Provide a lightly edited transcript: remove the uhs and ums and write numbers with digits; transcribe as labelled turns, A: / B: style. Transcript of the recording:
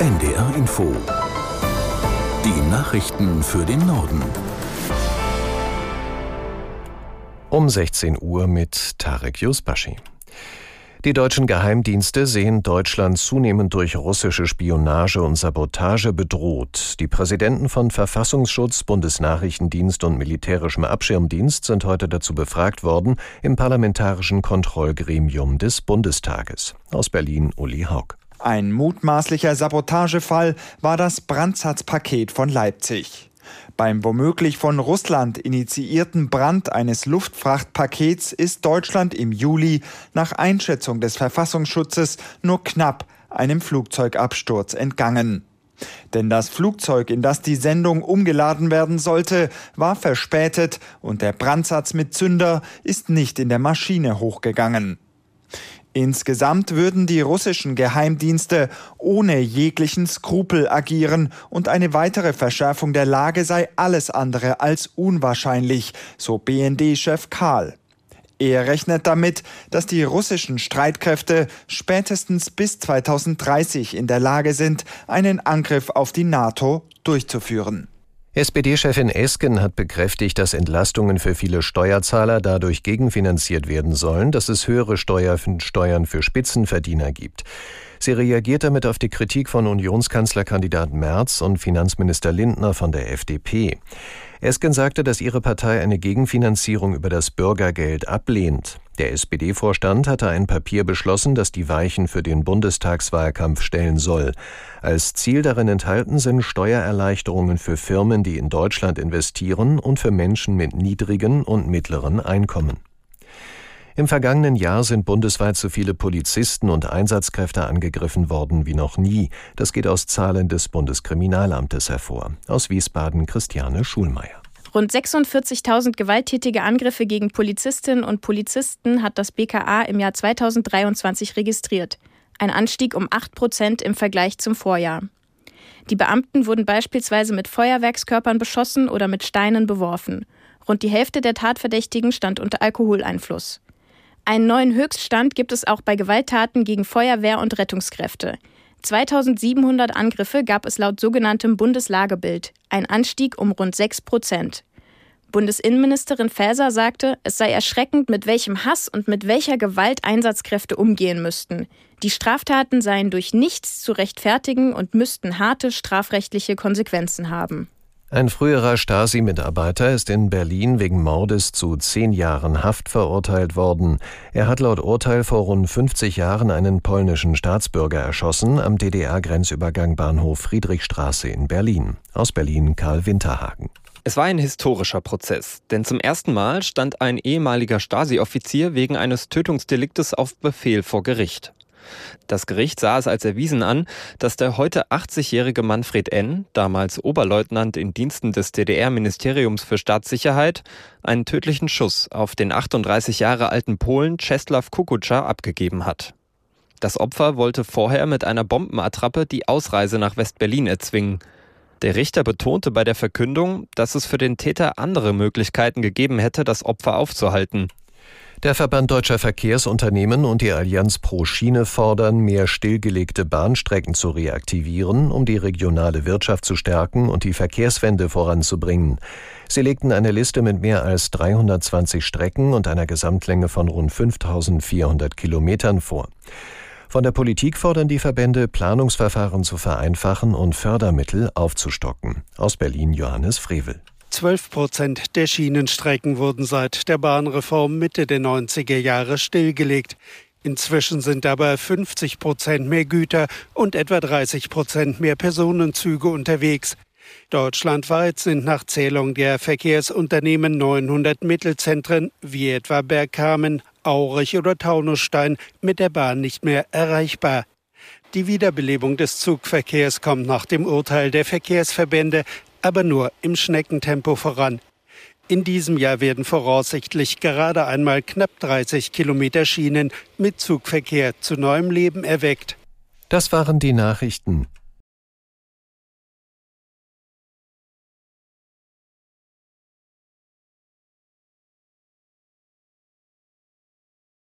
A: NDR Info. Die Nachrichten für den Norden.
B: Um 16 Uhr mit Tarek Yusbashi. Die deutschen Geheimdienste sehen Deutschland zunehmend durch russische Spionage und Sabotage bedroht. Die Präsidenten von Verfassungsschutz, Bundesnachrichtendienst und Militärischem Abschirmdienst sind heute dazu befragt worden im Parlamentarischen Kontrollgremium des Bundestages. Aus Berlin Uli Haug.
C: Ein mutmaßlicher Sabotagefall war das Brandsatzpaket von Leipzig. Beim womöglich von Russland initiierten Brand eines Luftfrachtpakets ist Deutschland im Juli nach Einschätzung des Verfassungsschutzes nur knapp einem Flugzeugabsturz entgangen. Denn das Flugzeug, in das die Sendung umgeladen werden sollte, war verspätet und der Brandsatz mit Zünder ist nicht in der Maschine hochgegangen. Insgesamt würden die russischen Geheimdienste ohne jeglichen Skrupel agieren und eine weitere Verschärfung der Lage sei alles andere als unwahrscheinlich, so BND-Chef Kahl. Er rechnet damit, dass die russischen Streitkräfte spätestens bis 2030 in der Lage sind, einen Angriff auf die NATO durchzuführen.
B: SPD-Chefin Esken hat bekräftigt, dass Entlastungen für viele Steuerzahler dadurch gegenfinanziert werden sollen, dass es höhere Steuern für Spitzenverdiener gibt. Sie reagiert damit auf die Kritik von Unionskanzlerkandidat Merz und Finanzminister Lindner von der FDP. Esken sagte, dass ihre Partei eine Gegenfinanzierung über das Bürgergeld ablehnt. Der SPD-Vorstand hatte ein Papier beschlossen, das die Weichen für den Bundestagswahlkampf stellen soll. Als Ziel darin enthalten sind Steuererleichterungen für Firmen, die in Deutschland investieren, und für Menschen mit niedrigen und mittleren Einkommen. Im vergangenen Jahr sind bundesweit so viele Polizisten und Einsatzkräfte angegriffen worden wie noch nie. Das geht aus Zahlen des Bundeskriminalamtes hervor. Aus Wiesbaden Christiane Schulmeier.
D: Rund 46.000 gewalttätige Angriffe gegen Polizistinnen und Polizisten hat das BKA im Jahr 2023 registriert. Ein Anstieg um 8% im Vergleich zum Vorjahr. Die Beamten wurden beispielsweise mit Feuerwerkskörpern beschossen oder mit Steinen beworfen. Rund die Hälfte der Tatverdächtigen stand unter Alkoholeinfluss. Einen neuen Höchststand gibt es auch bei Gewalttaten gegen Feuerwehr und Rettungskräfte. 2.700 Angriffe gab es laut sogenanntem Bundeslagebild, ein Anstieg um rund 6%. Bundesinnenministerin Faeser sagte, es sei erschreckend, mit welchem Hass und mit welcher Gewalt Einsatzkräfte umgehen müssten. Die Straftaten seien durch nichts zu rechtfertigen und müssten harte strafrechtliche Konsequenzen haben.
B: Ein früherer Stasi-Mitarbeiter ist in Berlin wegen Mordes zu 10 Jahren Haft verurteilt worden. Er hat laut Urteil vor rund 50 Jahren einen polnischen Staatsbürger erschossen am DDR-Grenzübergang Bahnhof Friedrichstraße in Berlin. Aus Berlin Karl Winterhagen.
E: Es war ein historischer Prozess, denn zum ersten Mal stand ein ehemaliger Stasi-Offizier wegen eines Tötungsdeliktes auf Befehl vor Gericht. Das Gericht sah es als erwiesen an, dass der heute 80-jährige Manfred N., damals Oberleutnant in Diensten des DDR-Ministeriums für Staatssicherheit, einen tödlichen Schuss auf den 38 Jahre alten Polen Czesław Kukucza abgegeben hat. Das Opfer wollte vorher mit einer Bombenattrappe die Ausreise nach West-Berlin erzwingen. Der Richter betonte bei der Verkündung, dass es für den Täter andere Möglichkeiten gegeben hätte, das Opfer aufzuhalten.
B: Der Verband Deutscher Verkehrsunternehmen und die Allianz Pro Schiene fordern, mehr stillgelegte Bahnstrecken zu reaktivieren, um die regionale Wirtschaft zu stärken und die Verkehrswende voranzubringen. Sie legten eine Liste mit mehr als 320 Strecken und einer Gesamtlänge von rund 5.400 Kilometern vor. Von der Politik fordern die Verbände, Planungsverfahren zu vereinfachen und Fördermittel aufzustocken. Aus Berlin Johannes Frevel.
F: 12% der Schienenstrecken wurden seit der Bahnreform Mitte der 90er Jahre stillgelegt. Inzwischen sind aber 50% mehr Güter und etwa 30% mehr Personenzüge unterwegs. Deutschlandweit sind nach Zählung der Verkehrsunternehmen 900 Mittelzentren wie etwa Bergkamen, Aurich oder Taunusstein mit der Bahn nicht mehr erreichbar. Die Wiederbelebung des Zugverkehrs kommt nach dem Urteil der Verkehrsverbände aber nur im Schneckentempo voran. In diesem Jahr werden voraussichtlich gerade einmal knapp 30 Kilometer Schienen mit Zugverkehr zu neuem Leben erweckt.
B: Das waren die Nachrichten.